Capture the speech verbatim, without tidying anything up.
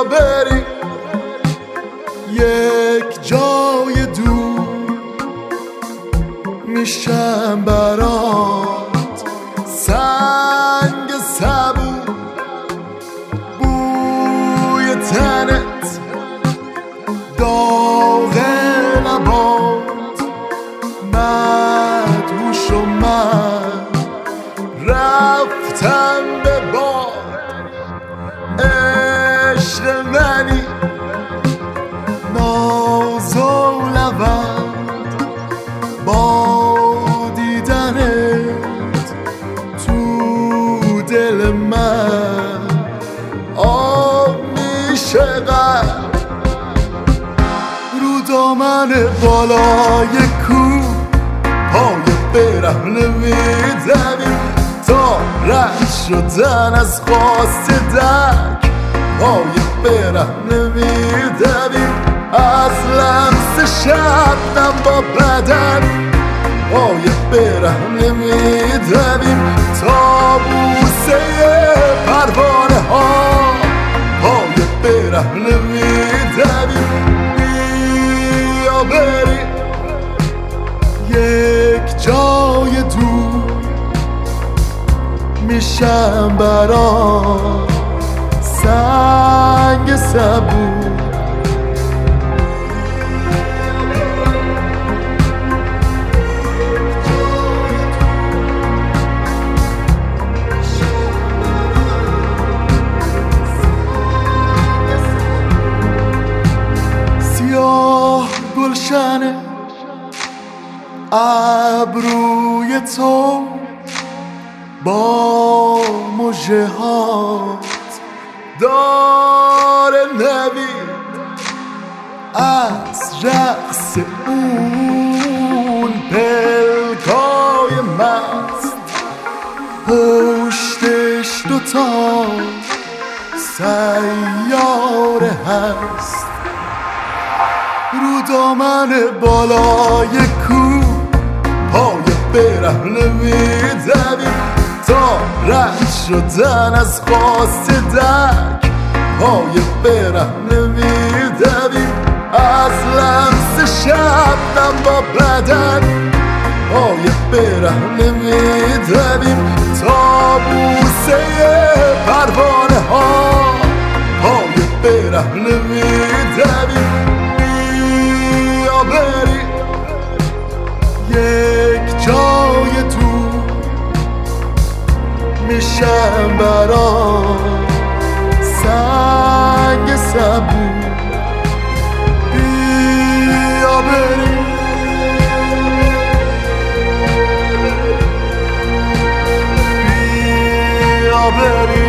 بری یک جای دور، میشم برات سنگ صبور، بوی تنت داغ لبات، مدهوش و من رفتم به باد. عشق منی ناز و لبند، با دیدنت تو دل من آب میشه قلب. رو دامن بالای کوه پای برهنه میدویم، تا رد شدن از خواست دک پای برهنه میدویم. از لمس شبنم با بدن پای برهنه میدویم، تا بوسه پروانه ها پای برهنه میدویم. بیا بریم یک جای دور، میشم برات سنگ صبور. سیاه گلشن ابروی تو با مژه هات داره نوید از رقص اون پلکای مست. پشتش دوتا سیاره هست، رو دامن بالای کوه پای برهنه میدویم، تا رد شدن از خواست دک پای برهنه میدویم. از لمس شبنم با بدن پای برهنه میدویم، تا بوسه پروانه ها پای برهنه میدویم. بیا بریم یک جای دور، میشم برات سنگ صبور. بیا بریم بیا بریم